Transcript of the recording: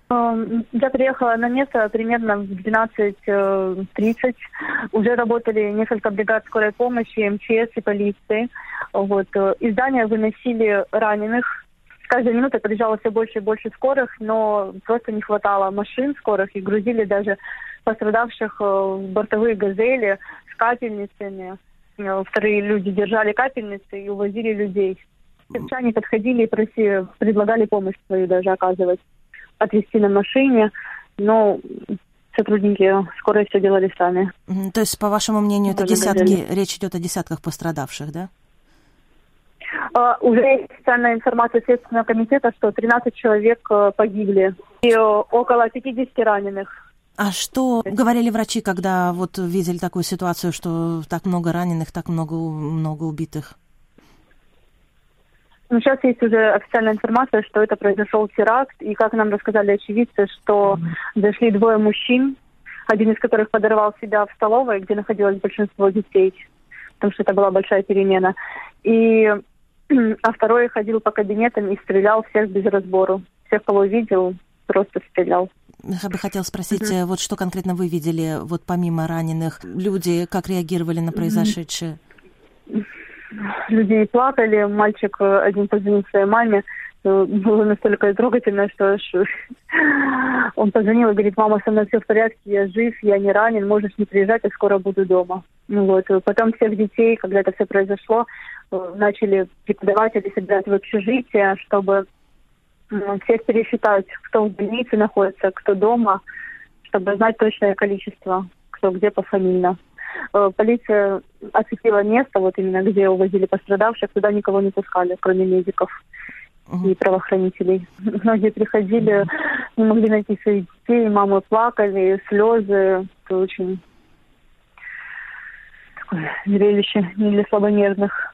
Я приехала на место примерно в 12:30. Уже работали несколько бригад скорой помощи, МЧС и полиции. Вот. Из здания выносили раненых. С каждой минутой подъезжало все больше и больше скорых, но просто не хватало машин скорых, и грузили даже пострадавших в бортовые «Газели» с капельницами. Вторые люди держали капельницы и увозили людей. Сельчане подходили и предлагали помощь свою даже оказывать, отвезти на машине, но сотрудники скорой все делали сами. То есть, по вашему мнению, это десятки, речь идет о десятках пострадавших, да? Уже есть официальная информация Следственного комитета, что 13 человек погибли и около 50 раненых. А что говорили врачи, когда вот видели такую ситуацию, что так много раненых, так много убитых? Сейчас есть уже официальная информация, что это произошел теракт, и как нам рассказали очевидцы, что зашли двое мужчин, один из которых подорвал себя в столовой, где находилось большинство детей, потому что это была большая перемена, а второй ходил по кабинетам и стрелял всех без разбору. Всех, кого видел, просто стрелял. Я бы хотела спросить, вот что конкретно вы видели, вот помимо раненых, люди как реагировали на произошедшее? Люди плакали, мальчик один позвонил своей маме, было настолько трогательно, что он позвонил и говорит: мама, со мной все в порядке, я жив, я не ранен, можешь не приезжать, я скоро буду дома. Вот. Потом всех детей, когда это все произошло, начали преподаватели собирать в общежитие, чтобы всех пересчитать, кто в больнице находится, кто дома, чтобы знать точное количество, кто где пофамильно. Полиция оцепила место, вот именно где увозили пострадавших, туда никого не пускали, кроме медиков и правоохранителей. Многие приходили, не могли найти своих детей, мамы плакали, слезы. Это очень такое зрелище не для слабонервных.